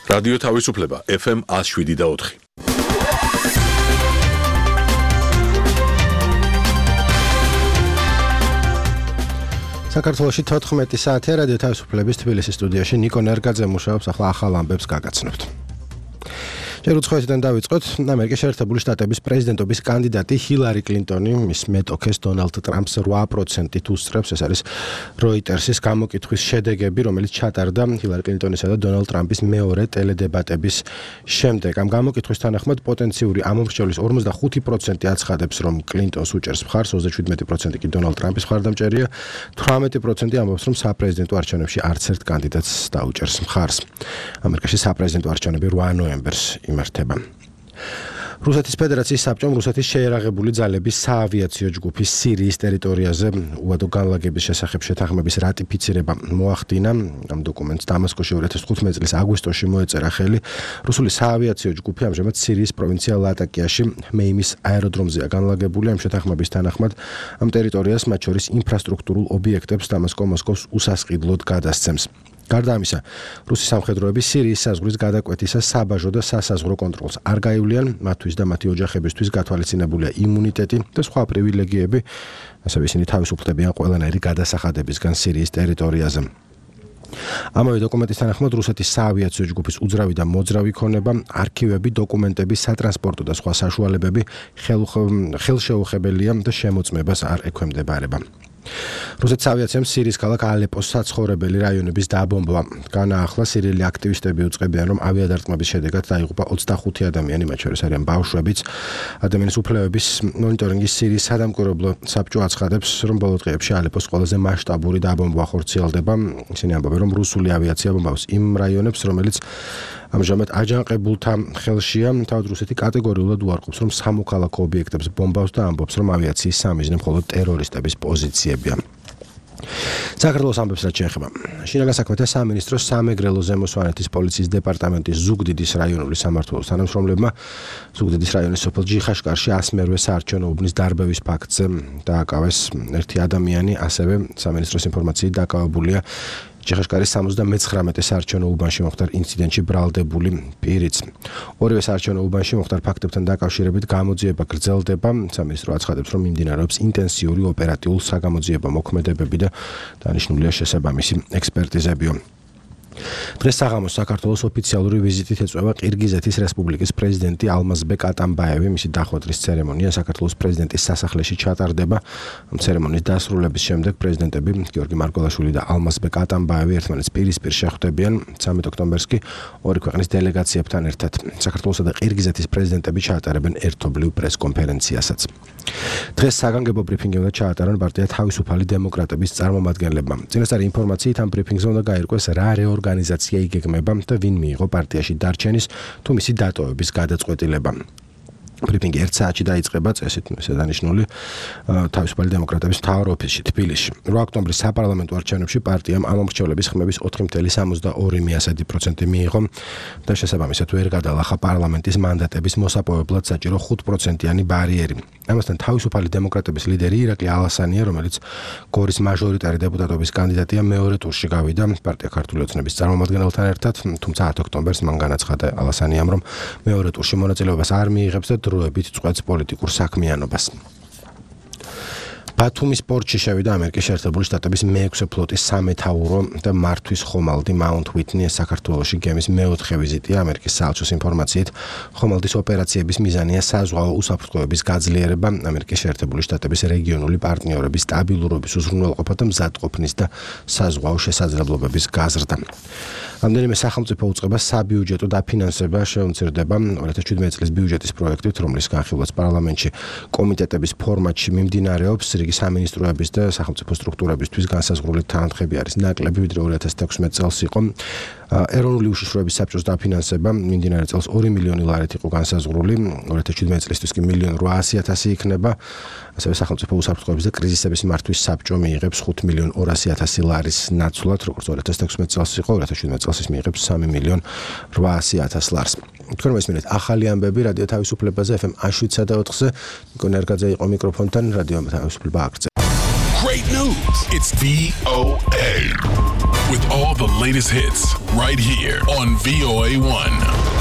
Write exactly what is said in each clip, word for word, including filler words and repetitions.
რადიო თავისუფლება ეფ ემ one oh seven და four. საქართველოში თოთხმეტი საათია რადიო თავისუფლების თბილისის სტუდიაში ნიკო ნერგაძე მუშაობს, ახლა ახალ ამბებს გაგაცნობთ. ჯერ უცხოეთიდან დავიწყოთ. ამერიკის შეერთებული შტატების პრეზიდენტობის კანდიდატი ჰილარი კლინტონი მის მეტოქეს დონალდ ტრამპს eight პროცენტით უსწრებს. ეს არის როიტერსის გამოკითხვის შედეგები, რომელიც ჩატარდა ჰილარი კლინტონისა და დონალდ ტრამპის მეორე ტელედებატების შემდეგ. ამ გამოკითხვის თანახმად პოტენციური ამომრჩევლის forty-five პროცენტი აცხადებს, რომ კლინტონს უჭერს მხარს, thirty-seven პროცენტი კი დონალდ ტრამპის მხარდამჭერია, eighteen პროცენტი ამბობს, რომ საპრეზიდენტო არჩევნებში არც ერთ კანდიდატს დაუჭერს მხარს. ამერიკაში საპრეზიდენტო არჩევნები eight ნოემბერს იმართება. რუსეთის ფედერაციის საბჭომ რუსეთის შეერაღებული ძალების საავიაციო ჯგუფის სირიის ტერიტორიაზე უადო განლაგების შესახებ შეთანხმების რატიფიცირება მოახდინა. ამ დოკუმენტს დამასკოში two thousand fifteen წლის აგვისტოში მოეწერა ხელი. რუსული საავიაციო ჯგუფი ამჟამად სირიის პროვინცია ლატაკიაში მეიმის აეროდრომზეა განლაგებული. ამ შეთანხმების თანახმად ამ ტერიტორიას მათ შორის ინფრასტრუქტურულ ობიექტებს დამასკო მოსკოვს უსასყიდლოდ გადასცემს. გარდა ამისა, რუსი სამხედროები სირიის საზღვრის გადაკვეთისა საბაჟო და სასაზღვრო კონტროლს არ გაივლიან, მათთვის და მათი ოჯახებისთვის გათვალისწინებულია იმუნიტეტი და სხვა პრივილეგიები, ასევე ისინი თავისუფლდებიან ყველანაირი გადასახადებისგან სირიის ტერიტორიაზე. ამავე დოკუმენტის თანახმად რუსეთის საავიაციო ჯგუფის უძრავი და მოძრავი ქონება, არქივები, დოკუმენტები, სატრანსპორტო და სხვა საშუალებები ხელშეუხებელია და შემოწმებას არ ექვემდებარება. რუსეთის ავიაციამ სირიის ქალაქ ალეპოს საცხოვრებელი რაიონების დაბომბვა განაახლა. სირიელი აქტივისტები უწყებიან, რომ ავიადარტყმების შედეგად დაიღუპა twenty-five ადამიანი, მათ შორის არიან ბავშვებიც. ადამიანის უფლებების მონიტორინგის სირიის სადამკვირვებლო საბჭო აცხადებს, რომ ბოლო დღეებში ალეპოს ყველაზე მასშტაბური დაბომბვა ხორციელდება. ისინი ამბობენ, რომ რუსული ავიაცია ბომბავს იმ რაიონებს, რომელიც ამჟამად აჯანყებულთა ხელშია. თავად რუსეთი კატეგორიულად უარყოფს, რომ სამოქალაქო ობიექტებს ბომბავს და ამბობს, რომ ავიაციის სამიზნე მხოლოდ ტერორისტების პოზიციებია. საქართველოს ამბებს რაც შეეხება. შინაგან საქმეთა სამინისტროს სამეგრელო ზემოსვანეთის პოლიციის დეპარტამენტის ზუგდიდის რაიონული სამმართველოს თანამშრომლებმა ზუგდიდის რაიონის სოფელ ჯიხაშკარში one-ე საარჩევნო უბნის დარბევის ფაქტზე დააკავეს ერთი ადამიანი, ასევე სამინისტროს ინფორმაციით დაკავებულია ჯიხაშკარის seventy-nine საარჩევნო უბანში მოხდარ ინციდენტში ბრალდებული პირიც. ორივე საარჩევნო უბანში მოხდარ ფაქტებთან დაკავშირებით გამოძიება გრძელდება. სამინისტრო აცხადებს, რომ მიმდინარეობს ინტენსიური ოპერატიულ-საგამოძიებო მოქმედებები და დანიშნულია შესაბამისი ექსპერტიზებიო. დღეს საღამოს საქართველოს ოფიციალური ვიზიტით ეწვევა ყირგიზეთის რესპუბლიკის პრეზიდენტი ალმაზბეკ ატამბაევი. მისი დახვედრის ცერემონია საქართველოს პრეზიდენტის სასახლეში ჩატარდება. ამ ცერემონიის დასრულების შემდეგ პრეზიდენტები გიორგი მარგველაშვილი და ალმაზბეკ ატამბაევი ერთმანეთს პირისპირ შეხვდებიან. thirty ოქტომბერს კი ორი ქვეყნის დელეგაციებთან ერთად საქართველოსა და ყირგიზეთის პრეზიდენტები ჩაატარებენ ერთობლივ პრესკონფერენციასაც. დღეს საგანგებო ბრიფინგი უნდა ჩაატარონ პარტია თავისუფალი დემოკრატების წარმომადგენლებმა. წინასწარი ინფორმაციით ამ ბრიფინგზე უნდა გაირკვეს რა რეორგანიზაცია იგეგმება და ვინ მიიღო პარტიაში დარჩენის თუ მისი დატოვების გადაწყვეტილება. ბრიფინგი ერთ საათში დაიწყება, წესით ესე დანიშნული თავისუფალი დემოკრატების მთავარ ოფისში თბილისში. eight ოქტომბრის საპარლამენტო არჩევნებში პარტიამ ამომრჩევლების ხმების four point seventy-two პროცენტი მიიღო და შესაბამისად ვერ გადალახა პარლამენტის მანდატების მოსაპოვებლად საჭირო five პროცენტიანი ბარიერი. ამასთან თავისუფალი დემოკრატების ლიდერი ირაკლი ალასანია, რომელიც გორის მაჟორიტარი დეპუტატობის კანდიდატია, მეორე ტურში გავიდა პარტია ქართული ოცნების წარმომადგენელთან ერთად, თუმცა ten ოქტომბერს მან განაცხადა ალასანიამ, რომ მეორე ტურში მონაწილეობას არ მიიღებს და დროებით წყვეტს პოლიტიკურ საქმიანობას. ბათუმის პორტში შევიდა ამერიკის შეერთებული შტატების მეექვსე ფლოტის სამეთაურო და მართვის ხომალდი მაუნთ უიტნი. საქართველოში გემის მეოთხე ვიზიტია. ამერიკის საელჩოს ინფორმაციით, ხომალდის ოპერაციების მიზანია საზღვაო უსაფრთხოების გაძლიერება, ამერიკის შეერთებული შტატების რეგიონული პარტნიორების სტაბილურობის უზრუნველყოფა და მზადყოფნის და საზღვაო შესაძლებლობების გაზრდა. რამდენიმე სახელმწიფო უწყება საბიუჯეტო დაფინანსება შეუმცირდება two thousand seventeen წლის ბიუჯეტის პროექტით, რომლის განხილვაც პარლამენტში კომიტეტების ფორმატში მიმდინარეობს. რიგი სამინისტროების და სახელმწიფო სტრუქტურებისთვის განსაზღვრული თანხები არის ნაკლები, ვიდრე two thousand sixteen წელს იყო. ეროვნული უშიშროების საბჭოს დაფინანსება მიმდინარე წელს two მილიონი ლარით იყო განსაზღვრული, two thousand seventeen წლისთვის კი one million eight hundred thousand იქნება. ასევე სახელმწიფო უსაფრთხოების და კრიზისების მართვის საბჭო მიიღებს five million two hundred thousand ლარის ნაცვლად, როგორც two thousand sixteen წელს იყო, two thousand seventeen წელს ის მიიღებს three million eight hundred thousand ლარს. თქვენ მესმენთ ახალი ამბები რადიო თავისუფლებაზე ეფ ემ one oh seven და four-ზე. ნიკო ნერგაძე იყო მიკროფონთან, რადიო თავისუფლება აგრძელდება. great news. It's V O A. With all the latest hits right here on V O A one.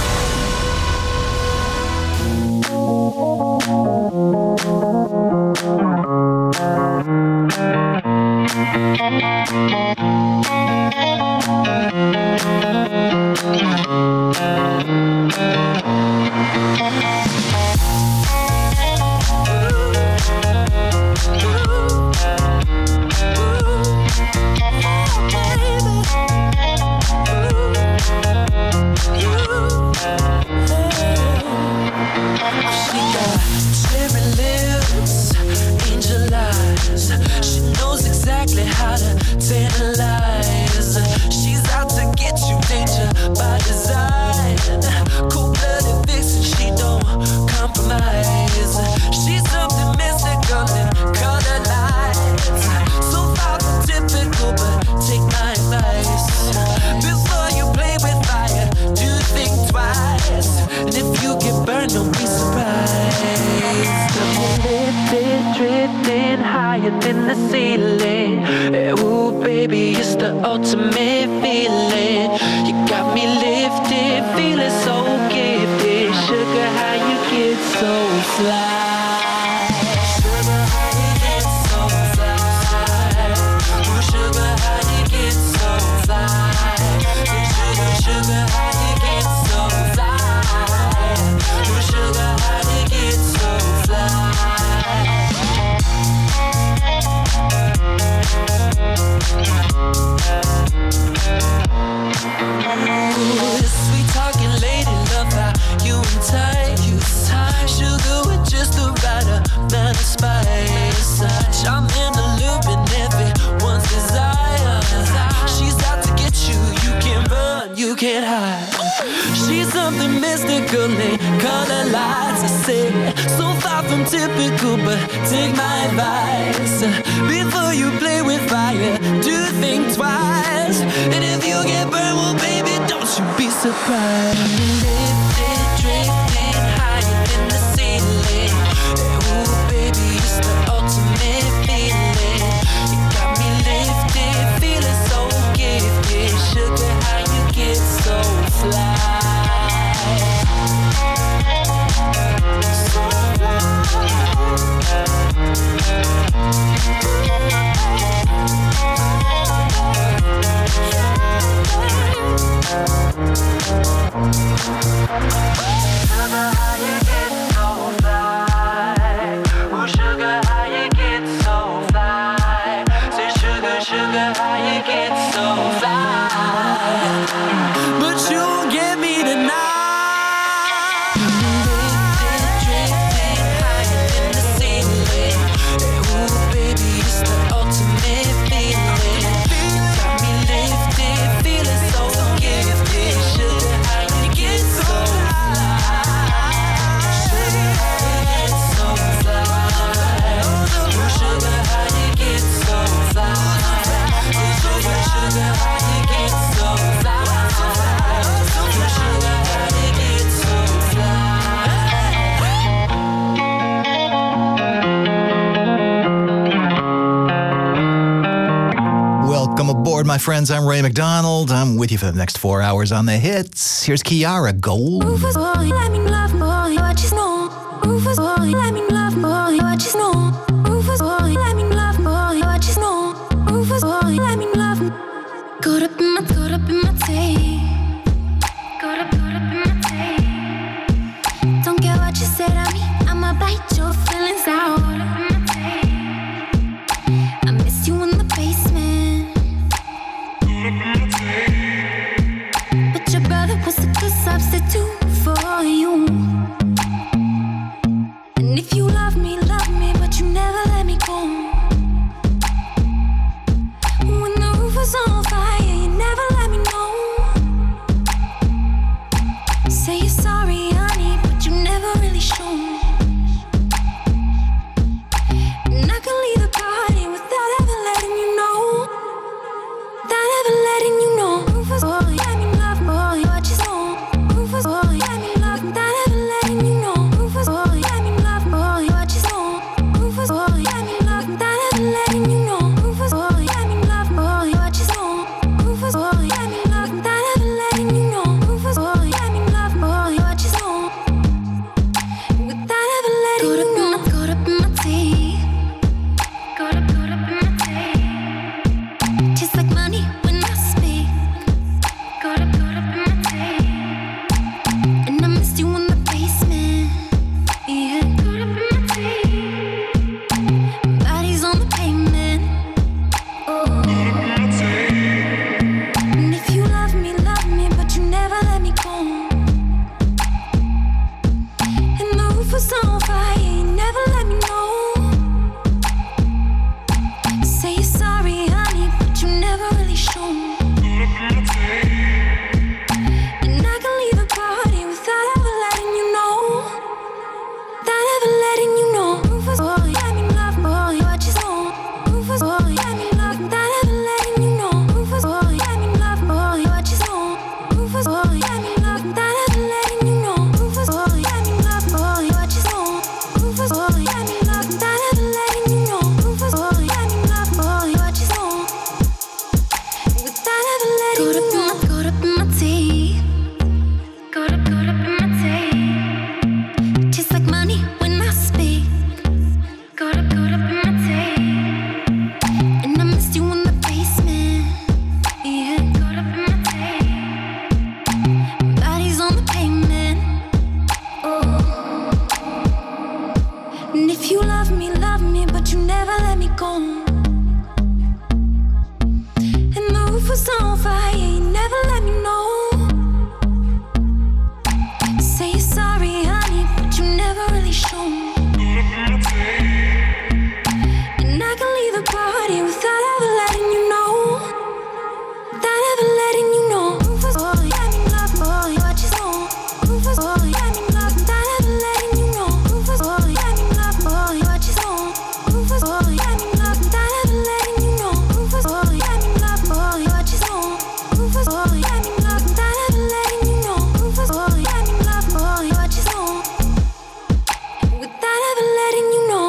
My friends, I'm Ray McDonald. I'm with you for the next four hours on the hits. Here's Kiara, Gold. Rufus boy, let me love boy, what you know. Rufus boy, let me love boy, what you know. Rufus boy, let me love boy, what you know. Rufus boy, let me love. Caught up in my, caught up in my tape. Caught up, caught up in my tape. Don't care what you say to me, I'ma bite your feelings out. Caught up in my tape. I miss you in the basement. But your brother was a good substitute for you. body without ever letting you know. Without ever letting you know. Rufus boy, let me love boy, what you know. Rufus boy, let me love without ever letting you know. Rufus boy, let me love boy, what you know. Rufus boy, let me love without ever letting you know. Rufus boy, let me love boy, what you know. Rufus boy, let me love without ever letting you know. Rufus boy, let me love boy, what you know. Without ever letting you know.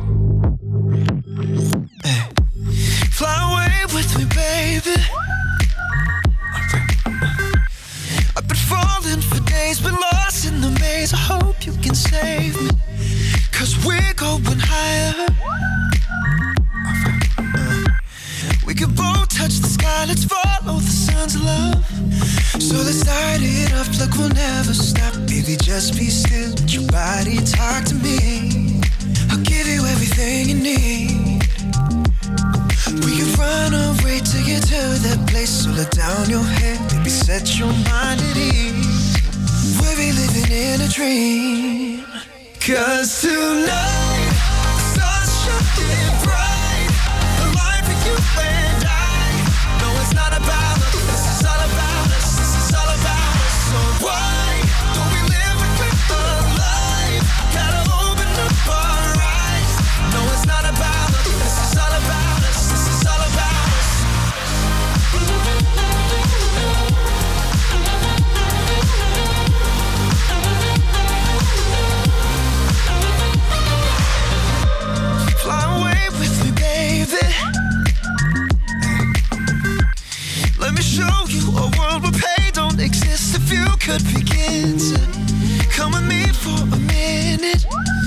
Hey. Fly away with me, baby. I've been falling for days, been lost in the maze. I hope you can save me, cause we're going higher. We can both touch the sky, let's follow the sun's love. So let's start it up like we'll never stop. Baby, just be still, let your body talk to me. I'll give you everything you need. We can run away to get to that place. So let down your head, baby, set your mind at ease. We'll be living in a dream. Cause tonight, the sun's shining bright. The light for you and I. No, it's not about us, this is all about us. This is all about us. So why don't we live it with the life? Gotta open up our eyes. No, it's not about us, this is all about us. This is all about us. Fly away with me, baby. Let me show you a world where pain don't exist. If you could begin to come with me for a minute,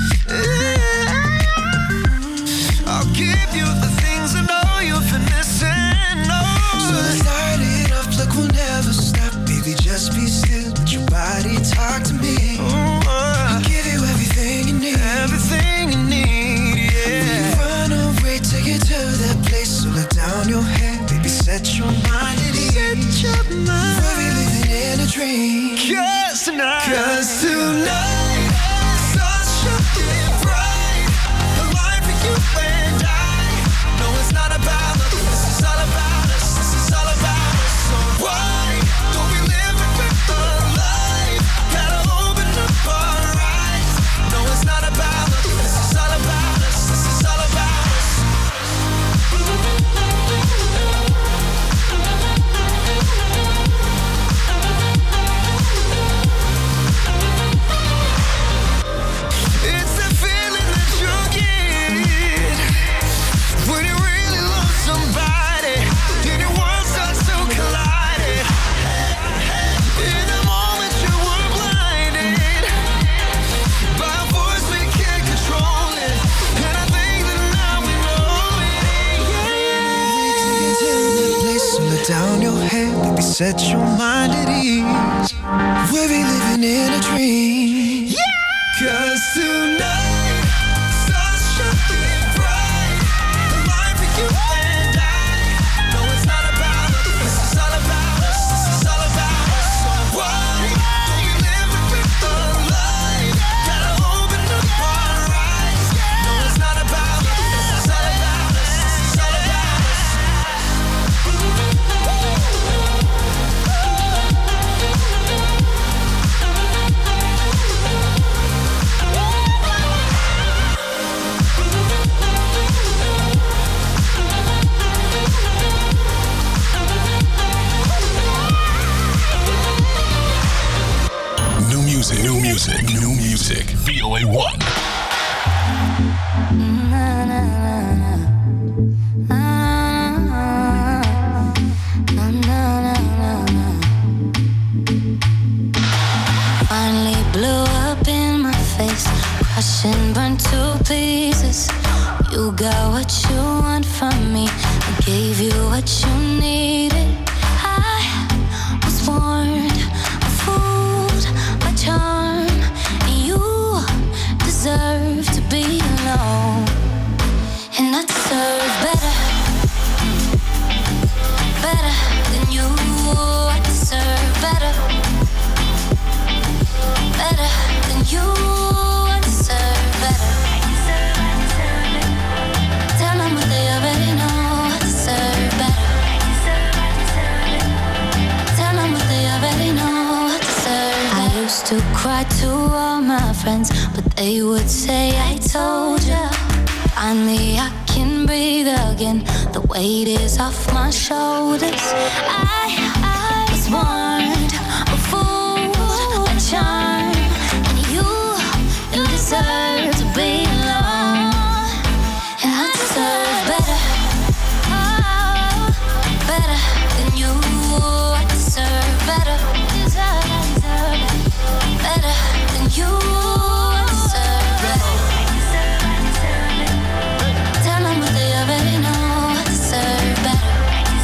I'll give you the things I know you've been missing. No. So let's start it up like we'll never stop. Baby, just be still, let your body talk to me. I'll give you everything you need. Everything you need, yeah. We run away to get to that place. So let down your head, baby, set your mind at ease. Set your mind. We'll be living in a dream. Cause tonight, Cause tonight, the sun's shining bright. The light for you and I. No, it's not about us, this is all about us. This is all about us. So why don't we live it with the light? Gotta open up our eyes. No, it's not about us, this is all about us. This is all about us. It's the feeling that you get when you really love somebody and your world starts to collide. In the moment you were blinded by a voice we can't control it, and I think that now we know it. Yeah. To that place, so let down your head, baby, set your mind at ease. We'll be living in a dream. Yeah. Cause tonight, the sun's shining bright. The light for you and I. No, it's not about us, this is all about us. This is all about us. So why don't we live it with the light? Gotta open up our eyes. No, it's not about us, this is all about us. This is all about us. New music, new music, new music. V O A one. Finally blew up in my face, crushed and burned to pieces. You got what you want from me, I gave you what you needed. I was warned, fooled by charm, and you deserve to be alone. And I deserve better, better than you. I deserve better, better than you. I deserve better. Tell them what they already my friends, but they would say I told ya. Finally I can breathe again. The weight is off my shoulders. I, I was warned, a fool, a charm, and you, you deserve to be alone. And I deserve better, oh, better than you. I deserve better, deserve, I deserve better than you. I deserve better. Tell them what they already know. I deserve better.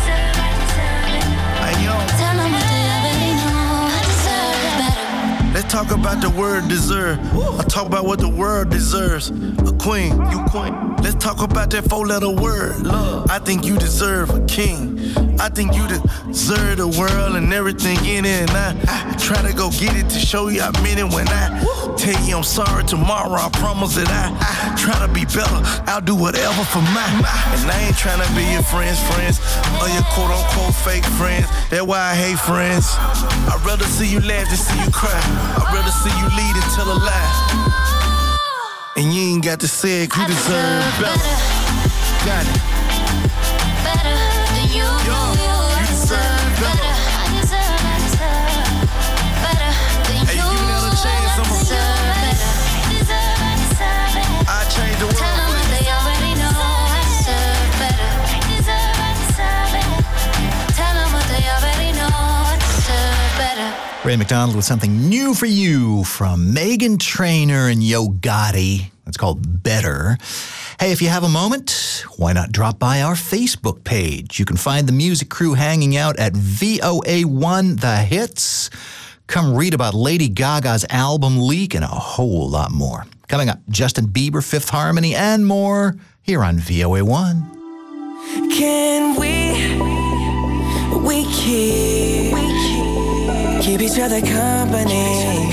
Tell them what they already know. I deserve better. Let's talk about the word deserve. I talk about what the world deserves. A queen, you queen. Let's talk about that four-letter word. Love. I think you deserve a king. I think you deserve the world and everything in it. And I, I try to go get it to show you I meant it when I tell you I'm sorry tomorrow. I promise that I, I try to be better. I'll do whatever for mine. And I ain't trying to be your friends' friends or your quote-unquote fake friends. That's why I hate friends. I'd rather see you laugh than see you cry. I'd rather see you lead and tell a lie. And you ain't got to say it, you deserve better. Got it. Better than you. Yo, you deserve better. I deserve, I deserve better than Hey, you. you never change, I I'm a- deserve better. I deserve, I deserve it. I changed the world. Tell them what they already know. I deserve better. I deserve, I deserve it. Tell them what they already know. I deserve better. Ray McDonald with something new for you from Meghan Trainor and Yo Gotti. It's called Better. Hey, if you have a moment, why not drop by our Facebook page? You can find the music crew hanging out at V O A one The Hits. Come read about Lady Gaga's album leak and a whole lot more. Coming up, Justin Bieber, Fifth Harmony, and more here on V O A one. Can we, we keep, keep each other company?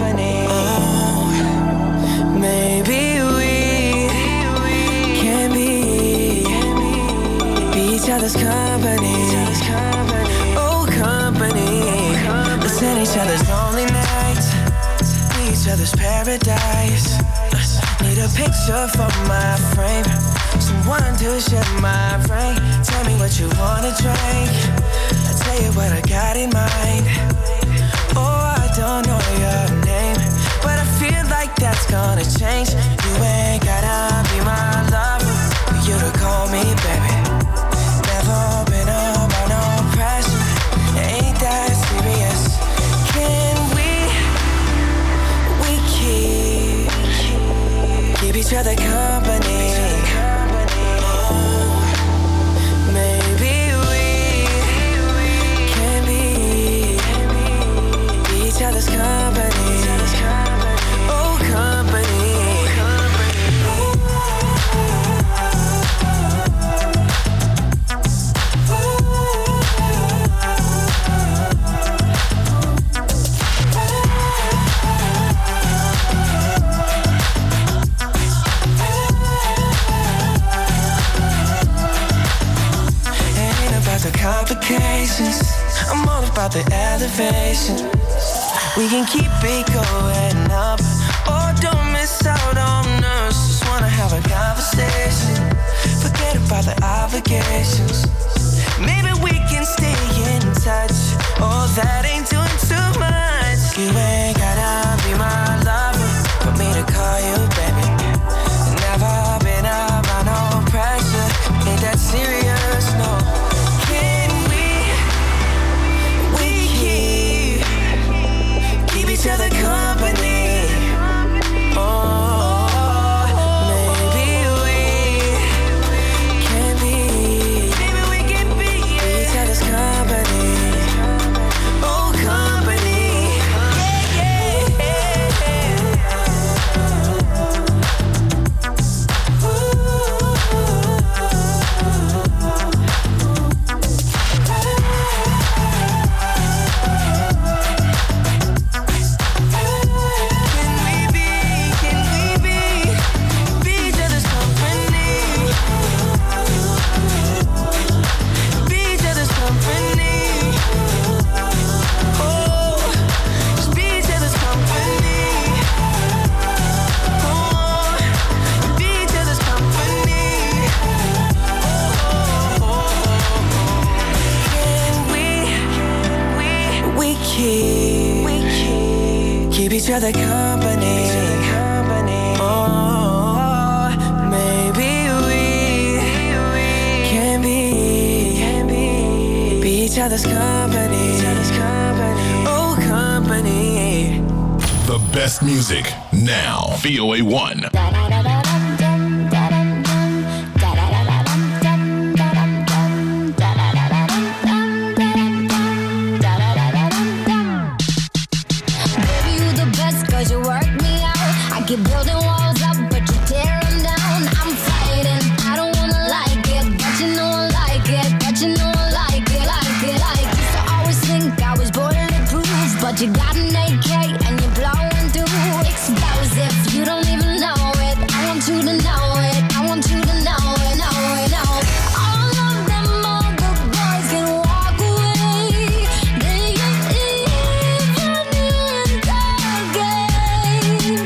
Oh, maybe we can be, be each other's company. Oh, company. Listen each other's lonely nights, be each other's paradise. Need a picture for my frame, someone to share my brain. Tell me what you wanna drink, I'll tell you what I got in mind. Oh, I don't know your name, but I feel like that's gonna change. You ain't gotta be my lover for you to call me baby. Never been about no pressure, ain't that serious. Can we, we keep, keep each other company? Oh, maybe we can be, be each other's company. Oh, company. The complications, I'm all about the elevation. We can keep it going up, or don't miss out on us. Just wanna have a conversation, forget about the obligations. Maybe we can stay in touch. Oh, that ain't doing too much. You ain't gotta be my lover for me to call you baby. Never been about no pressure, ain't that serious, no. Each other company. Oh, maybe we can be, maybe we can each other company. Oh, maybe we can be, be each other's company. Oh, company. The best music now. V O A one. Keep building walls up, but you tear them down. I'm fighting, I don't wanna like it, but you know I like it, but you know I like it, like it, like it. Used to always think I was bulletproof, but you got an A K and you're blowing through explosive. You don't even know it. I want you to know it. I want you to know it, know it, know it. All of them other boys can walk away. They ain't even in the game.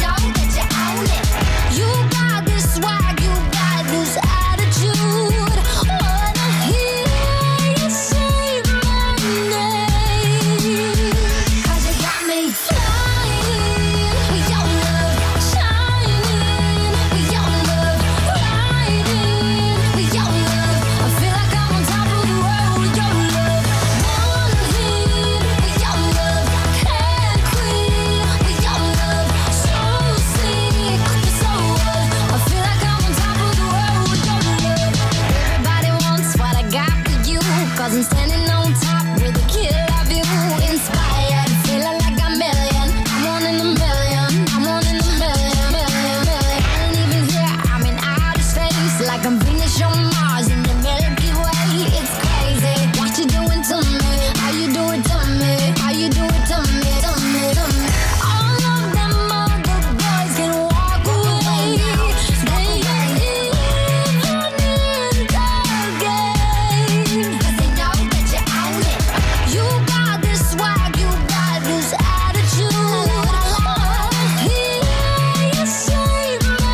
You got this swag, you got this attitude. Wanna hear you say my name? 'Cause you got me flying with your love, shining with your love, riding with your love. I feel like I'm on top of the world with your love. One hit with your love, can't quit with your love. So sick, so what? I feel like I'm on top of the world with your love. Everybody wants what I got with you, 'cause I'm standing on top with a kid of you. Inspired, feeling like a million. I'm one in a million. I'm one in a million, million, million. I ain't even here, I'm in outer space, like I'm Venus on Mars in the Milky Way. It's crazy what you doing to me. How you do it to me? How you do it to me? To me, to me. All of them other boys can walk away. They ain't even in the game. 'Cause they know that you own it. You got this swag, you got this attitude. Wanna hear you say my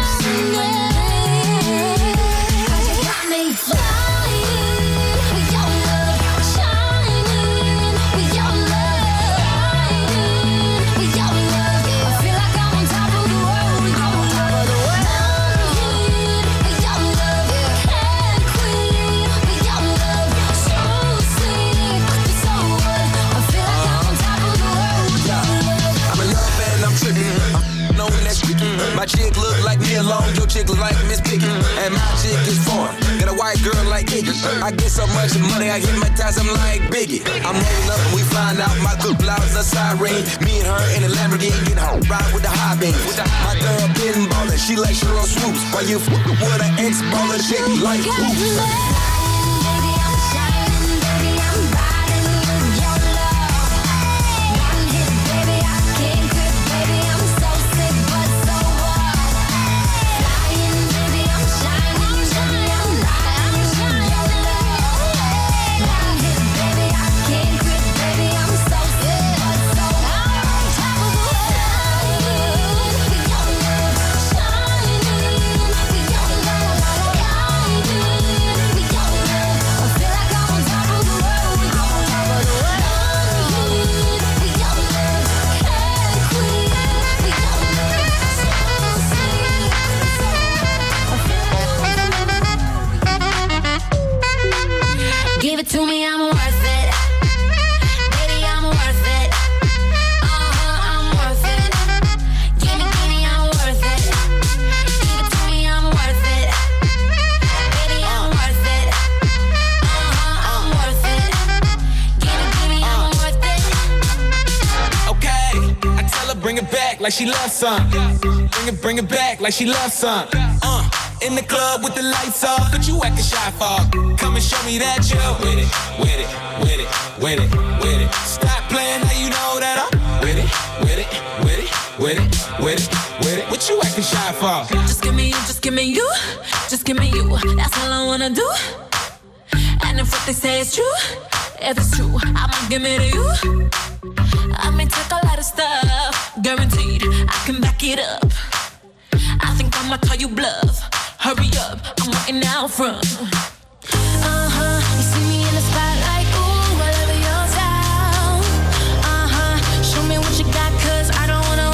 name? 'Cause you got me flying with your love, shining with your love, riding with your love. I feel like I'm on top of the world with your love. One hit with your love, can't quit with your love. So sick, so what? I feel like I'm on top of the world with your love. I'm a love fan, I'm tripping. I'm knowing that tricky. My chick look like me alone, your chick look like Miss Piggy. And my chick is foreign, got a white girl like Iggy. I get so much money, I hypnotize, I'm like Biggie. I'm rolling up and we flying out, my good blouse a siren. Me and her in a Lamborghini, get home, ride with the high beams. My girl been ballin', she like Cheryl Swoops. While you f*** with an ex-baller chick like Hoops. Baby, I'm shining, baby, I'm riding with your love. One hit, baby, I can't quit, baby, I'm so sick, but so what? Flying, baby, I'm shining, baby, I'm riding with your love. One hit, baby, I can't quit, baby, I'm so sick, but so what? I'm on top of the world with your love, shining with your love, riding with your love. I feel like I'm on top of the world with your love. One hit with your love, can't quit with your love. So sick, I feel like give it to me, I'm worth it. Baby, I'm worth it. Uh-huh, I'm worth it. Give me, give me, I'm worth it. Give it to me, I'm worth it. Baby, I'm worth it. Uh-huh, I'm worth it. Give me, give me, I'm worth it. Okay, I tell her bring it back like she loves some. Bring it, bring it back like she loves some. Uh, in the club with the lights off, but you acting shy for. Come and show me that you're with it, with it, with it, with it, with it. Stop playing, now you know that I'm with it, with it, with it, with it, with it, with it. What you acting shy for? Just give me you, just give me you, just give me you. That's all I wanna do. And if what they say is true, if it's true, I'ma give it to you. I may take a lot of stuff, guaranteed I can back it up. I think I'ma call you bluff. Hurry up, I'm waiting out front. Uh-huh, you see me in the spotlight, ooh, whatever your style. Uh-huh, show me what you got, 'cause I don't wanna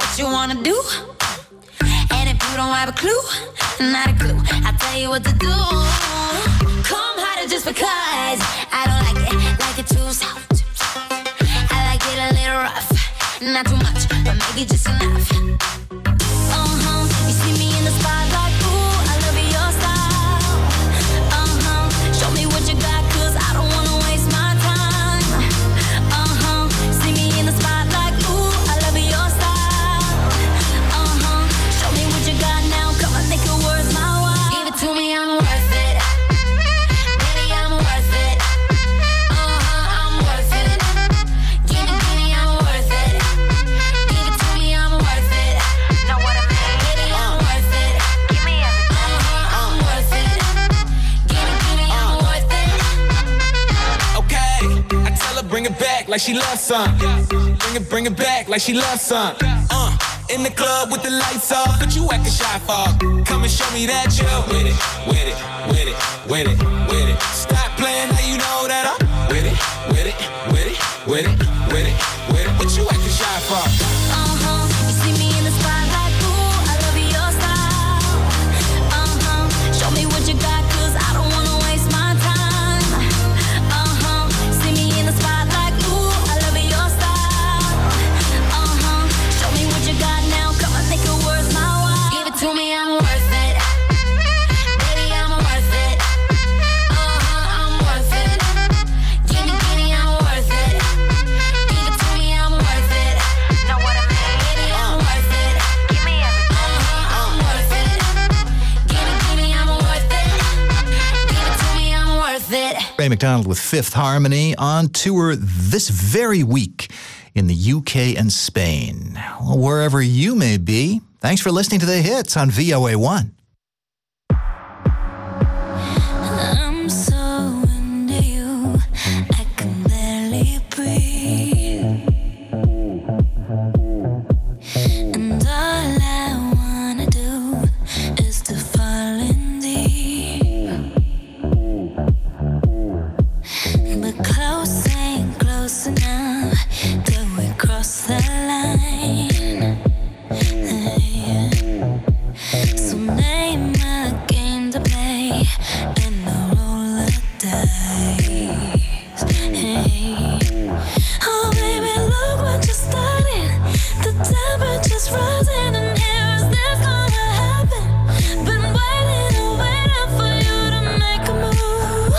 what you wanna do. And if you don't have a clue, not a clue, I'll tell you what to do. Come harder just because I don't like it, like it too soft. I like it a little rough, not too much, but maybe just enough. Uh-huh, you see me in the spotlight, ooh, I love your style. Uh-huh, show me what you got, cause I don't wanna waste my time. Uh-huh, see me in the spotlight, ooh, I love your style. Uh-huh, show me what you got now, come on, make it worth my while. Give it to me, I'm worth it. Baby, I'm worth it. Uh-huh, I'm worth it. Give it to me, I'm worth it. Give it to me, I'm worth it. Know what I mean? Baby, I'm worth it. Give me everything. Uh-huh, I'm worth it. Give it to me, I'm worth it. Okay, I tell her bring it back like she loves some. Bring it, bring it back like she loves some. Uh, in the club with the lights off, but you acting shy for. Come and show me that you're with it, with it, with it, with it, with it. Stop playing, now you know that I'm with it, with it, with it, with it, with it, with it. What you acting shy for? Uh-huh, you see me in the spotlight, ooh, I love your style. Uh-huh, show me what you got, cause I don't wanna waste my time. Uh-huh, see me in the spotlight, ooh, I love your style. Uh-huh, show me what you got now, come on, make it worth my while. Give it to me, I'm worth it. Baby, I'm worth it. Uh-huh, I'm worth it. Give me, give me, I'm worth it. Give it to me, I'm worth it. Know what I mean? Baby, I'm worth it. Give me everything. Uh-huh, I'm worth it. Give it to me, I'm worth it. Give it to me, I'm worth it. Ray McDonald with Fifth Harmony on tour this very week in the U K and Spain. Well, wherever you may be, thanks for listening to The Hits on V O A one. I'm so into you, I can barely breathe. And all I wanna do is to fall in deep. But close ain't close enough till we cross the line. So name a game to play and I'll roll the dice. Hey. Oh baby, look what you started. The temperature's rising and here is this gonna happen. Been waiting and waiting for you to make a move.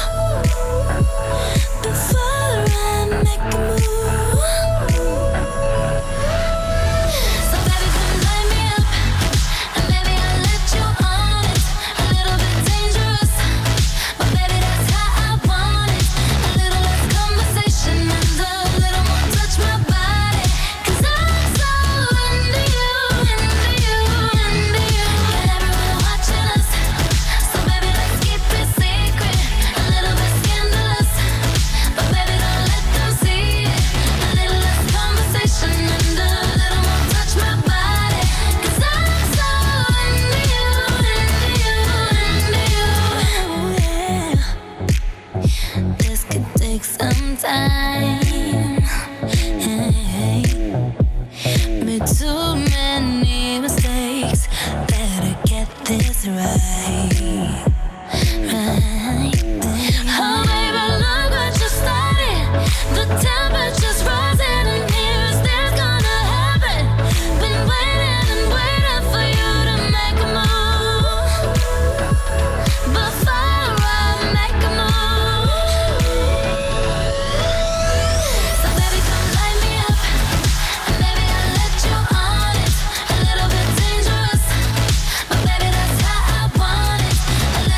Before I make a move. So baby, come light me up. And baby, I'll let you on it. A little bit dangerous, but baby, that's how I want it. A little less conversation and a little more touch my body. Cause I'm so into you, into you, into you. Got everyone watching us, so baby, let's keep it secret. A little bit scandalous, but baby, don't let them see it. A little less conversation and a little more touch my body. Cause I'm so into you, into you, into you. Yeah. This could take some time. Hey. Made too many mistakes. Better get this right. Right. Oh baby, look what you started. The temperature's rising and here's this gonna happen. Been waiting and waiting for you to make a move. Before I make a move. So baby, come light me up. And baby, I'll let you on it. A little bit dangerous, but baby, that's how I want it. A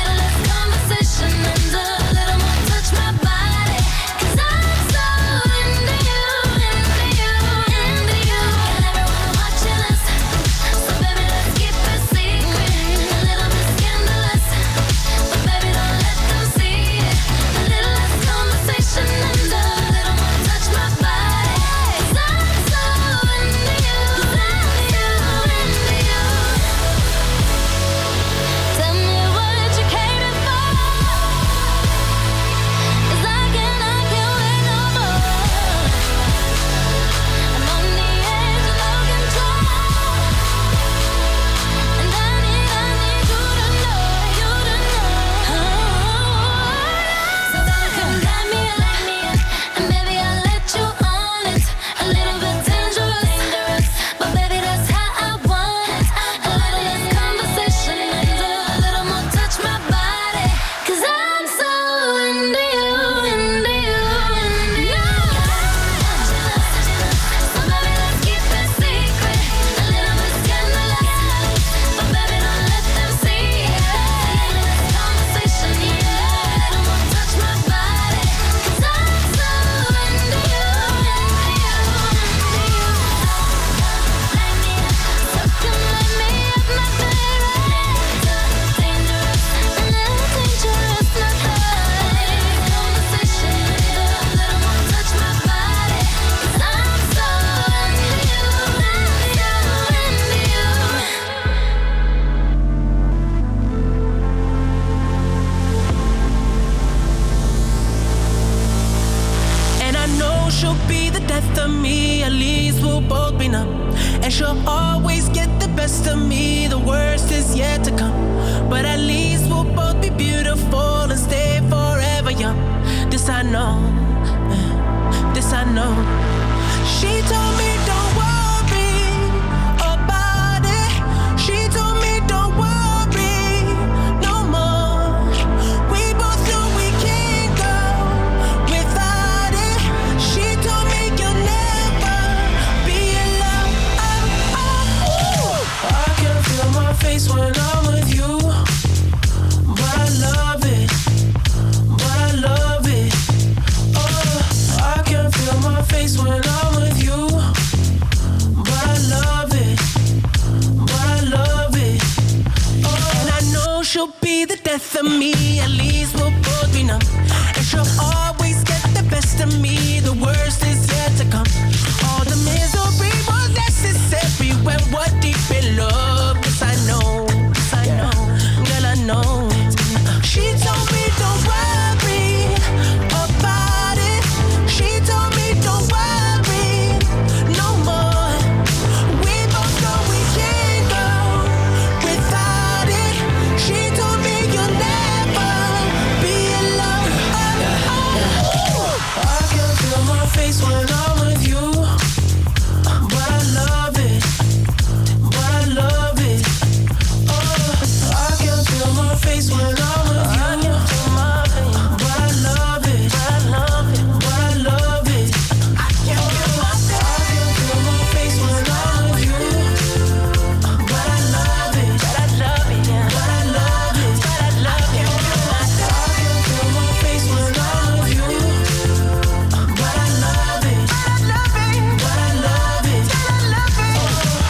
and she'll always get the best of me. The worst is yet to come, but at least we'll both be beautiful and stay forever young. This I know, this I know. She told me don't worry about it. She told me don't worry no more. We both know we can't go without it. She told me you'll never be alone. Oh, oh, oh. I can feel my face when I'm with you, but I love it, but I love it. Oh, I can feel my face when I'm with you, but I love it, but I love it. Oh, and I know she'll be the death of me. At least we'll both be numb, and she'll always get the best of me. The worst is yet to come. All the misery was necessary when we're deep in love. Yes, I know, yes, I know, girl, I know. She told me don't worry about it. She told me don't worry no more. We both know we can't go without it. She told me you'll never be alone. Oh, oh, oh. I can feel my face when I'm with you, but I love it, but I love it. Oh, I can feel my face when I'm with you, but I love it, but I love it, but I love it. I can feel my face when I'm with you, but I love it, but I love it, but I love it, but I love it. I can feel my face when I'm with you, but I love it, but I love it, but I love it, but I love it.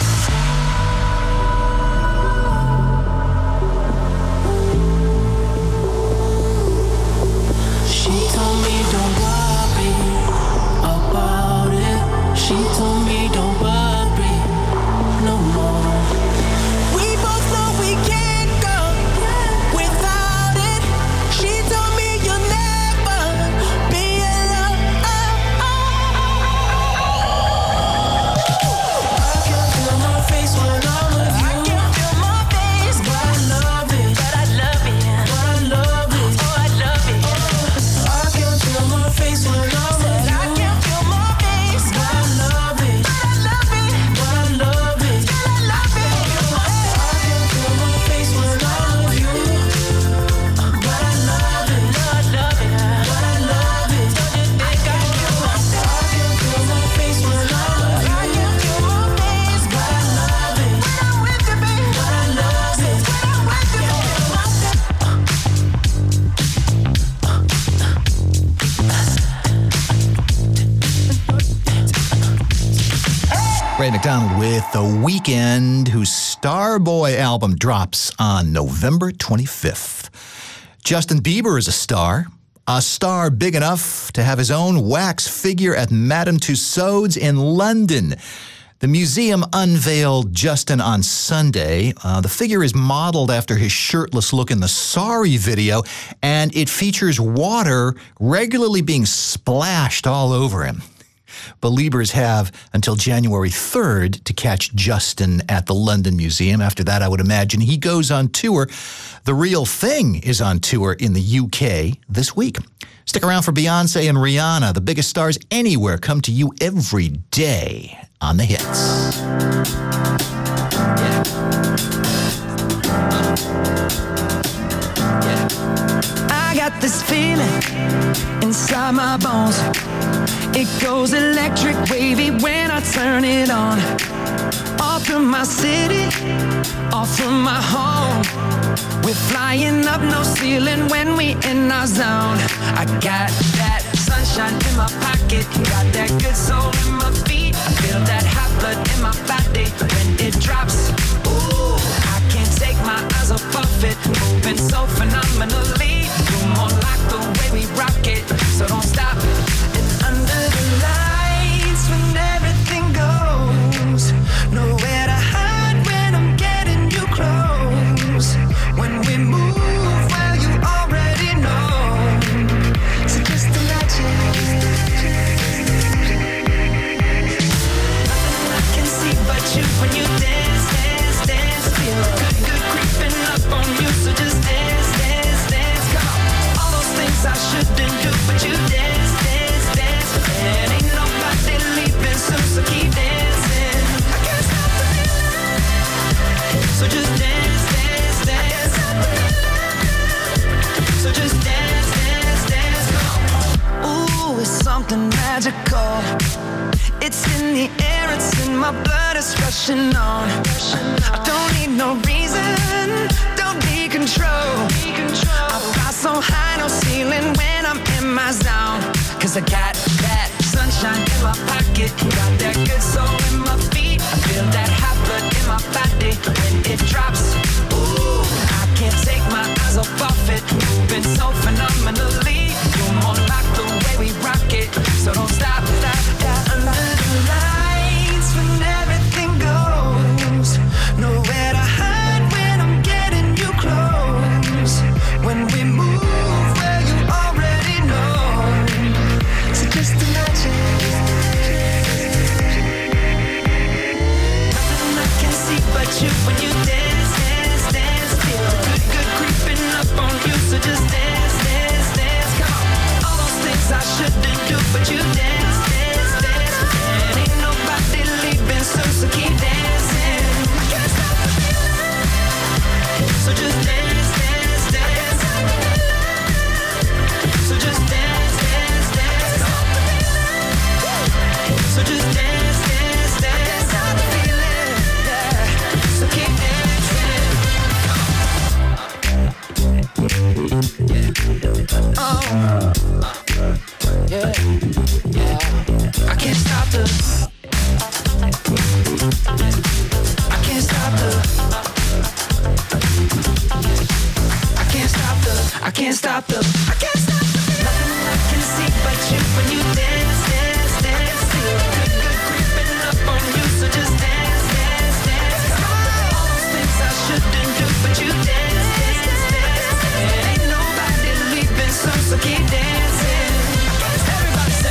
She told me don't worry about it. She told me don't worry no more. We both know we can't go without it. She told me you'll never be alone. I can feel my face when I'm with you. I can feel my face, but I love it, but I love it, but I love it. Oh, I love it. I can feel my face when I'm with you. I can feel my face, but I love it, but I love it, but I love it, but I love it. I can feel my face when I'm with you, but I love it, but I love it, but I love it. Don't you think I can feel my I can feel my face when I'm with you. I can feel my face, but I love it when I'm with you, baby. But I love it when I'm with you. Ray McDonald with The Weeknd, whose Starboy album drops on November twenty-fifth. Justin Bieber is a star, a star big enough to have his own wax figure at Madame Tussauds in London. The museum unveiled Justin on Sunday. Uh, the figure is modeled after his shirtless look in the Sorry video, and it features water regularly being splashed all over him. Beliebers have until January third to catch Justin at the London Museum. After that, I would imagine he goes on tour. The Real Thing is on tour in the U K this week. Stick around for Beyonce and Rihanna. The biggest stars anywhere come to you every day on the hits. I got this feeling inside my bones. It goes electric wavy when I turn it on. Off from my city, off from my home. We're flying up no ceiling when we in our zone. I got that sunshine in my pocket, got that good soul in my feet. I feel that hot blood in my body when it drops. Ooh, I can't take my eyes off of it, moving so phenomenally. You're more like the way we rock it, so don't stop. And under the lights when everything goes, nowhere to hide when I'm getting you close. When we move, well, you already know. So just imagine. Nothing I can see but you. is rushing on. I don't need no reason, don't need control. I fly so high, no ceiling when I'm in my zone. Cause I got that sunshine in my pocket, got that good soul in my feet. I feel that hot blood in my body when it drops. Ooh, I can't take my eyes off of it, moving so phenomenally. You're more like the way we rock it, so don't stop, stop, stop. Under the lights when everything goes, nowhere to hide when I'm getting you close. When we move where you already know, so just imagine. Nothing I can see but you when you dance, dance, dance. Feel good, good creeping up on you, so just dance, dance, dance. Come on, all those things I shouldn't do, but you dance, dance, dance. And ain't nobody leaving soon, so keep dancing. I can't stop the feeling, so just dance, dance, dance. So just dance, dance, dance. So just dance, dance, dance. Stop the feeling, yeah. So keep dancing. Oh, yeah, yeah. I can't stop the. I can't stop the. I can't stop the. I can't stop the. I can't stop the. Nothing I can see but you when you dance, dance, dance. Feel good, good creeping up on you, so just dance, dance, dance. All those things I shouldn't do, but you dance, dance, dance. And ain't nobody leaving soon, so keep dancing. Everybody say.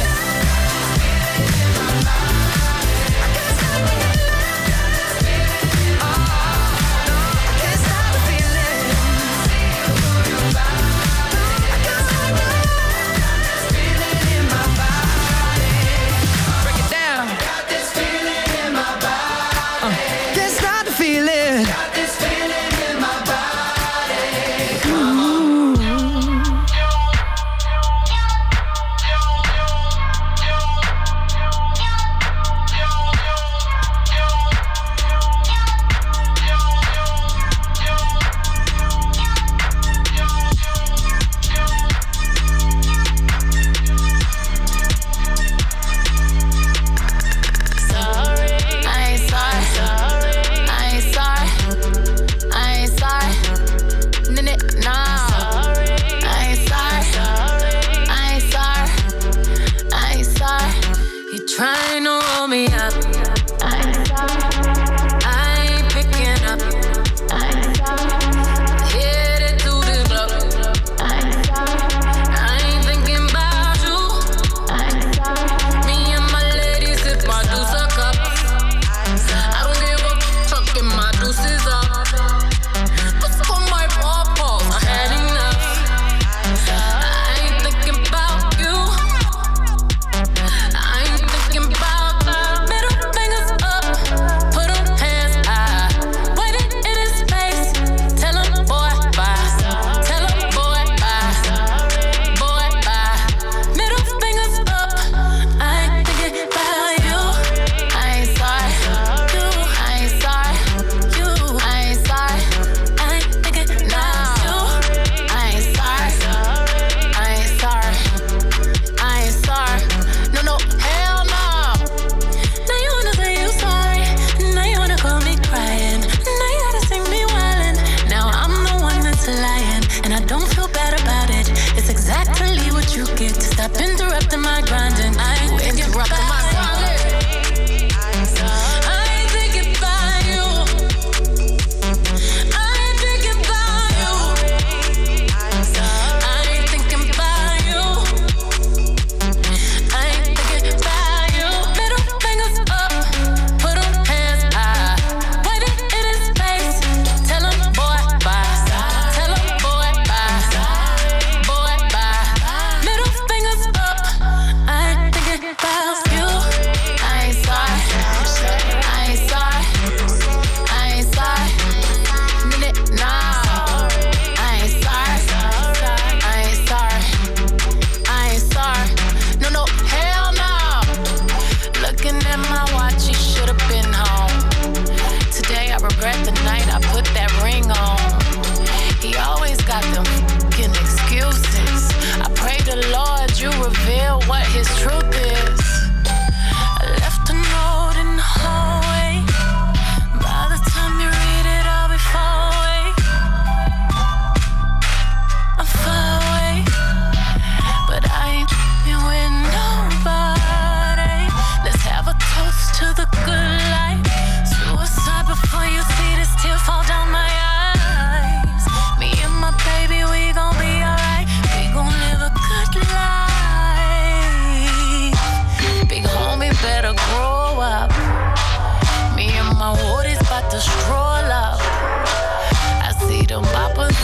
I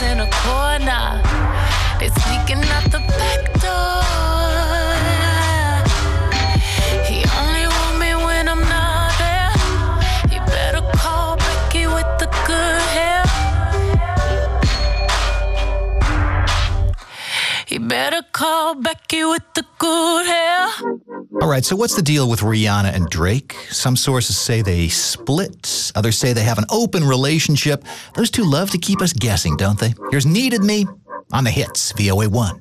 in a corner. They sneaking out the back door. He only want me when I'm not there. He better call Becky with the good hair. He better call Becky with the good hair. All right, so what's the deal with Rihanna and Drake? Some sources say they split. Others say they have an open relationship. Those two love to keep us guessing, don't they? Here's Needed Me on the hits, V O A one.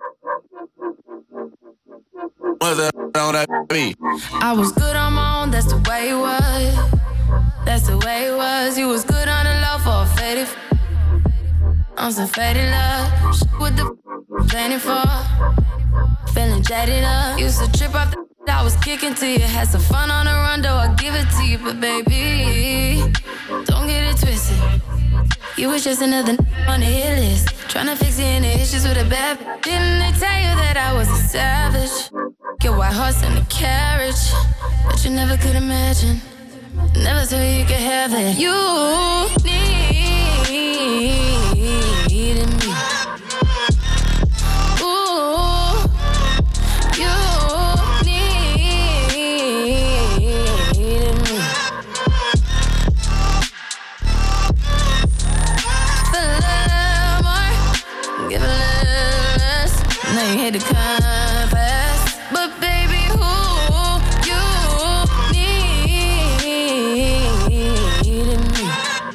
I was good on my own, that's the way it was. That's the way it was. You was good on the low for a faded. On some faded love. Shit with the planning for. Feeling jaded up. Used to trip off the I was kicking to you. Had some fun on the run, though I give it to you. But baby, don't get it twisted. You was just another on the hit list. Tryna fix any issues with a bad. Didn't they tell you that I was a savage? Get white horse in the carriage. But you never could imagine. Never thought you could have it. You needed me. Ooh, you needed me. Feel a little more, give a little less. Now you hit the compass, but baby, who you needed me.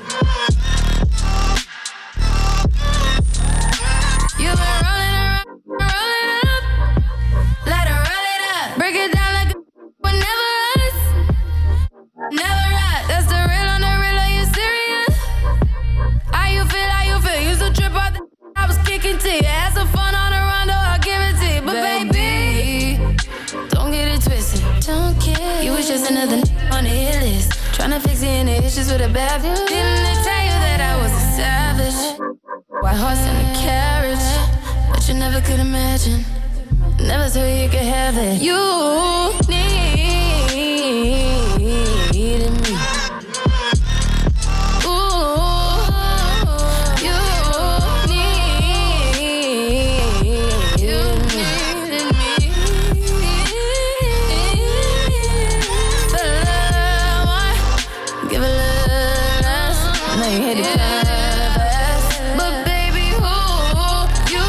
You've been rolling around, rolling it up, let her roll it up, break it down like a but never us, never us. That's the real on the real. Are you serious? How you feel? How you feel? Used to trip off the I was kicking to you. Had some fun on the run, though I'll give it to you. But baby, don't get it twisted. Don't care. You was just another on the hit list. Tryna fix any issues with a bad. Didn't they tell you that I was a savage? White horse in the carriage, but you never could imagine. Never thought you could have it. You needed me. Ooh, you needed me. Feel a little more, give a little less. Now you hit the canvas, but baby, who you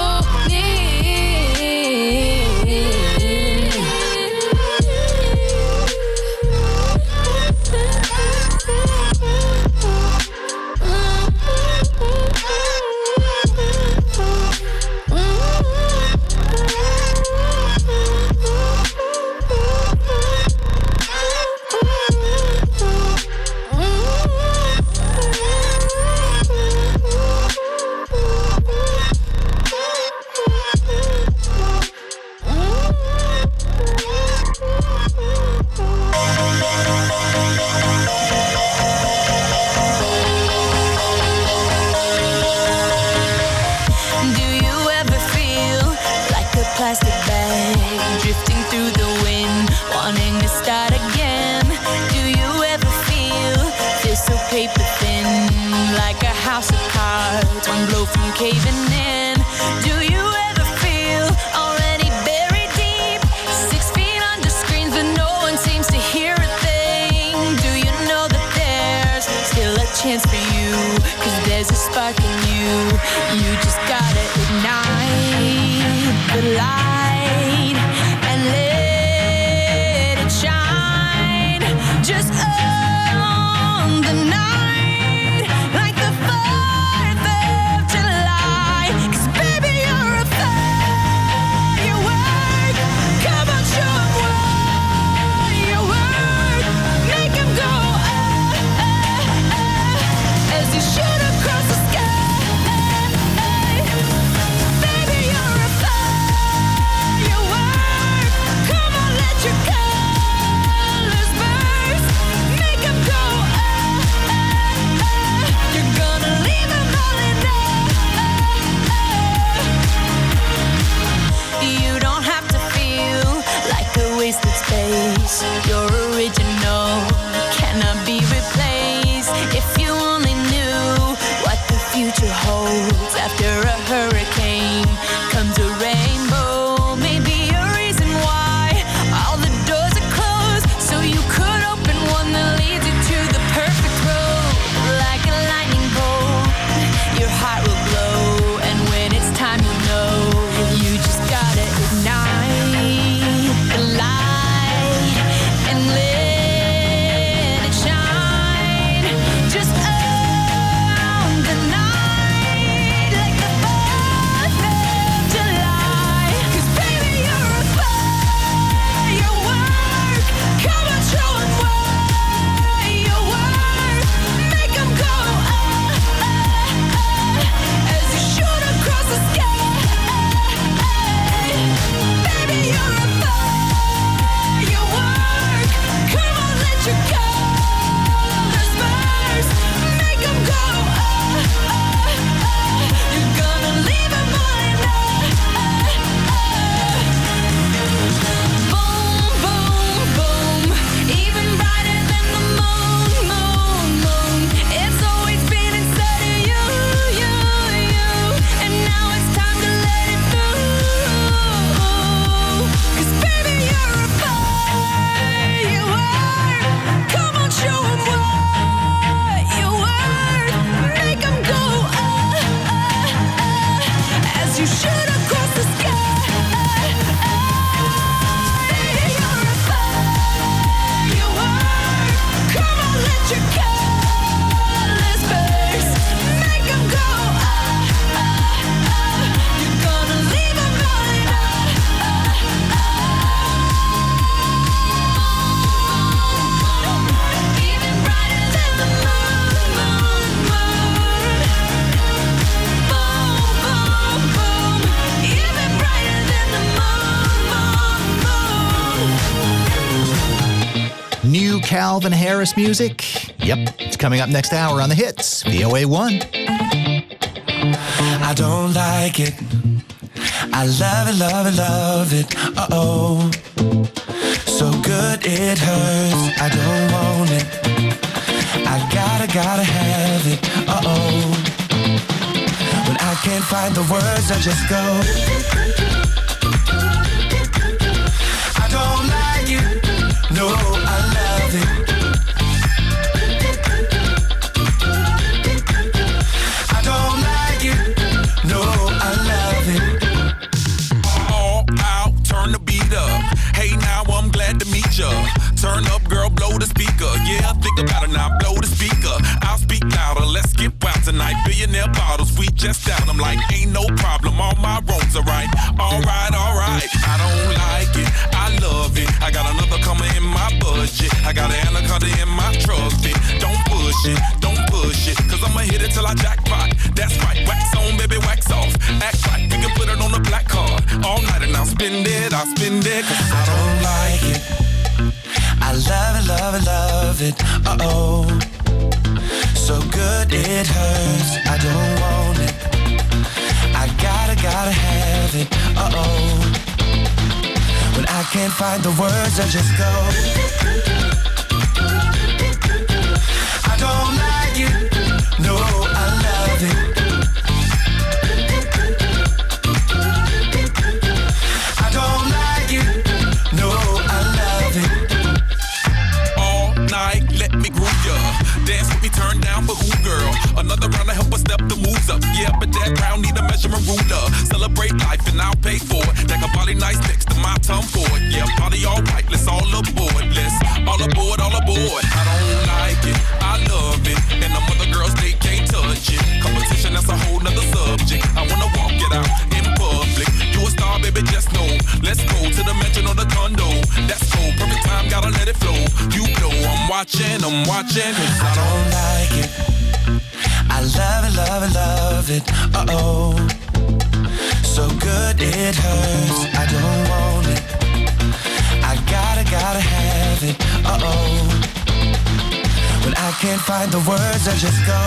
Do you ever feel like a plastic bag drifting through the wind, wanting to start again? Do you ever feel this so paper thin, like a house of cards, one blow from caving in? Do you ever feel already buried deep, six feet under screens, but no one seems to hear a thing? Do you know that there's still a chance for you? Cause there's a spark in you. You just gotta ignite the light and let it shine. Just own the night like the fourth of July. Cause baby, you're a firework. Come on, show 'em what you work. Make 'em go ah, ah, ah, as you shoot across the sky. Baby, you're a firework. clouds. After a hurricane comes a rainbow. Maybe a reason why all the doors are closed, so you could open one that leads you to the perfect road. Like a lightning bolt, your heart will glow, and when it's time you'll know. You just gotta ignite the light and let it shine. Just own the night like the fourth of July. 'Cause baby, you're a firework. Come on, show 'em what you worth. Make 'em go ah, ah, ah, as you shoot across the sky. Baby, you're a firework. Come on, let your colors burst. Make 'em go ah, ah, ah. You're gonna leave 'em all in Boom, boom, boom. Even brighter than the moon, moon, moon. It's always been inside of you, you, you. And now it's time to let it through. 'Cause baby, you're a firework. Come on, show 'em what you worth. Make 'em go ah, ah, ah, as you shoot across the sky. You're a firework. Come on, let your colors burst. Make 'em go ah, ah, ah. You're gonna leave 'em all in Even brighter than the moon, moon, moon. Boom, boom, boom. Even brighter than the moon, moon, moon. New Calvin Harris music. Yep, it's coming up next hour on the hits. V O A one. I don't like it. I love it, love it, love it. Uh-oh. So good it hurts. I don't want it. I gotta, gotta have it. Uh-oh. When I can't find the words, I just go. I don't like it. No, I love it. I don't like it. No, I love it. All out, turn the beat up. Hey, now I'm glad to meet ya. Turn up, girl, blow the speaker. Yeah, think about it now, blow the speaker. I'll speak louder, let's get wild tonight. Billionaire bottles, we just down. I'm like, ain't no problem, all my roads are right. Alright, alright, I don't like it, I love it. I got another coming in my budget. I got an anaconda in my truck fit. Don't push it, don't push it, cause I'ma hit it till I jackpot. That's right, wax on, baby, wax off. Act right, we can put it on the black card. All night and I'll spend it, I'll spend it. Cause I don't like it. I love it, love it, love it. Uh-oh. So good it hurts. I don't want it. I gotta, gotta have it. Uh-oh. When I can't find the words, I just go. I don't like it. No, I love it. I don't like it. No, I love it. all night, let me groove ya. Dance with me, turn down for who, girl? Another round to help us step the moves up. Yeah, but that round need a measurement ruler. Celebrate life and I'll pay for it. That can body nice next to my tongue board. Yeah, party all right, let's all aboard. Let's all aboard, all aboard. I don't like it, I love it. And the other girls, they can't touch it. Competition, that's a whole nother subject. I wanna walk it out in public. You a star, baby, just know. Let's go to the mansion or the condo. That's cool, perfect time, gotta let it flow. You know I'm watching, I'm watching. I don't like it. I love it, love it, love it. Uh-oh. So good it hurts. I don't want it. I gotta, gotta have it. Uh-oh. When I can't find the words, I just go.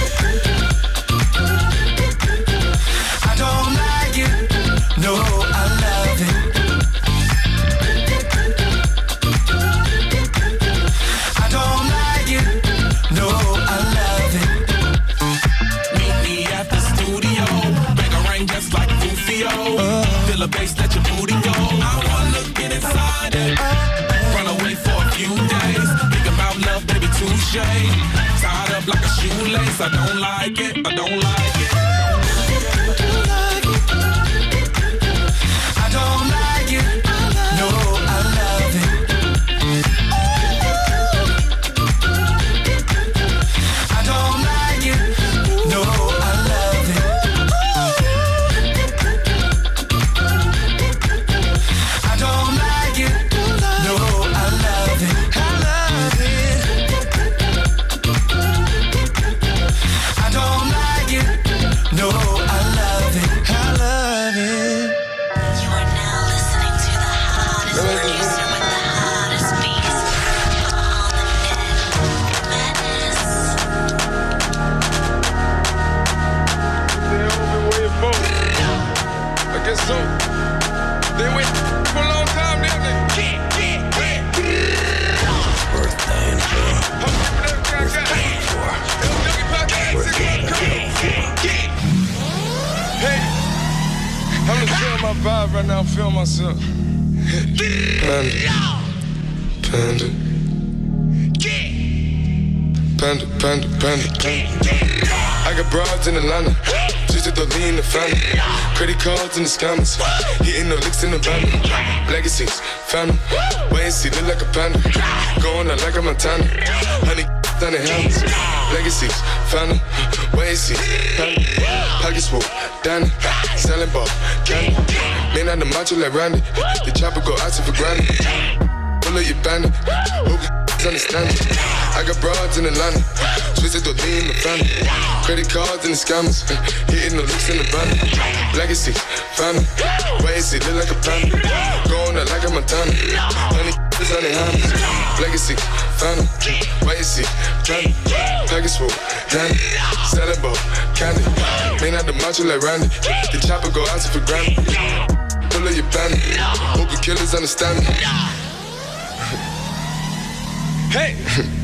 I don't like it. No, I love it. I don't like it. No, I love it. Meet me at the studio. thing just like Rufio. Feel a bass, let your booty go. I wanna get inside it. Run away for a few days. Think about love, baby, touche. Tied up like a shoelace. I don't like it, I don't like it. I don't like it. No, I love it. I don't like it. No, I love it. I don't like it. No, I love it. I love it. I don't like it. No, I love it. I love it. You are now listening to the hottest producer with the hottest beats on the net. Madness. I guess so. They wait for a long time, didn't they? Birthday and Hey, I'm just feeling my vibe right now. I'm feeling myself. Panda, panda, panda, panda, panda, panda. I got broads in Atlanta, just to throw lean in the family. Credit cards in the scammers, hitting the licks in the van. Legacies, family, wait and see, look like a panda. Going out like a Montana, honey down the helmets. Legacies, family, wait and see, family. Pockets full, Danny, selling ball, candy. Man on the macho like Randy, the chopper go out to for granted. Pull up your bandit, hope you understand it. I got broads in Atlanta, twisted to lean in the family. Credit cards and the scammers, hitting the looks in the van. Legacy, family, wait and see, look like a panda. Going out like a Montana, honey is on the hammers. Legacy, family, wait and see, family. Package full, Danny, selling ball, candy. Man out the macho like Randy, the chopper go out to for granted. Pull up your bandit, hope the killers understand me. Hey!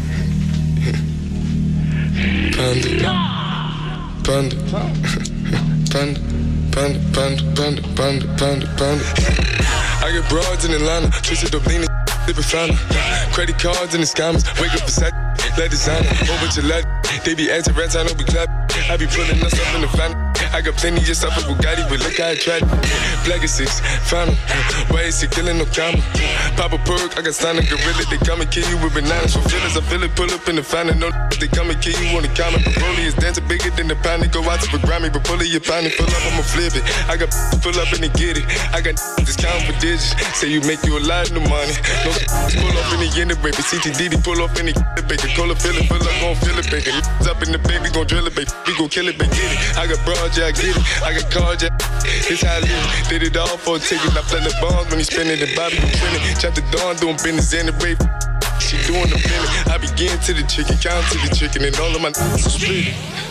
Panda, panda, panda, panda, panda, panda, panda, panda, panda. I got broads in Atlanta, twisted up leaning, sipping fountain. Credit cards in the scammers, wake up beside, let designer, over to let. They be acting rats, I know we clap. I be pulling us up in the family. I got plenty of stuff with Bugatti, but look how I tried. Black is six, final. Why is he killing no comma? Pop a perk, I got signed a gorilla. They come and kill you with bananas. For feelings, I feel it, pull up in the final. No, they come and kill you on the comment. But Broly is dancing bigger than the pound. They go out to the Grammy, but pull it, your pound. Pull up, I'ma flip it. I got pull up and they get it. I got discount for digits. Say you make you a lot of money. No, pull up in the end of baby. C T D D, pull up in the baby. Call it, fill it, fill up, gon' fill it, baby. Up in the baby, gon' drill it, baby. We gon' kill it, baby. Get it. I got broad, yeah, I get it. I got cards, yeah. It's how I live. Did it all for a ticket. I play the bonds when he spinning the Bobby, you spinning. Chop the dawn, doing business in the rape. She doing the billing. I begin to the chicken, count to the chicken, and all of my n***s are split.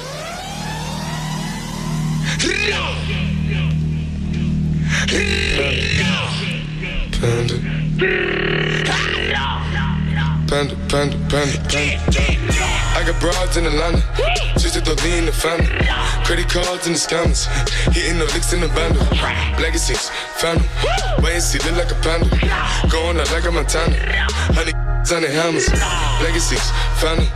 Panda. Panda, panda, panda, panda. I got broads in Atlanta, just to throw lean in the family. Credit cards in the scammers, hitting the licks in the bundle. Legacies, family, wait and see, look like a panda. Going out like a Montana, honey on the hammers. Legacies, family.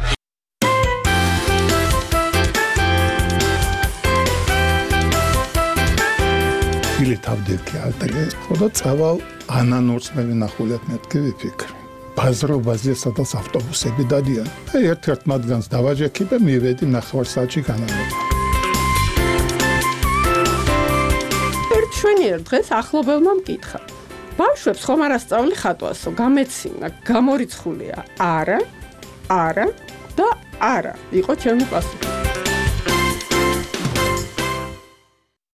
Ili თავდექი ალტერი, ხოდა წავალ ანანურსმევი ნახულეთ მეთქი ვიფიქრე. ბაზრობაზე სადაც ავტობუსები დადიან. აი ერთ-ერთ მათგანს დავაჯექი და მივედი ნახევარსაათში განამება. ერთ შვენიერ დღეს ახლობელმა მკითხა. ბავშვებს ხომ არ ასწავლი ხატვასო, გამეცინა, გამორიცხულია. არა, არა და არა. იყო ჩემი პასუხი.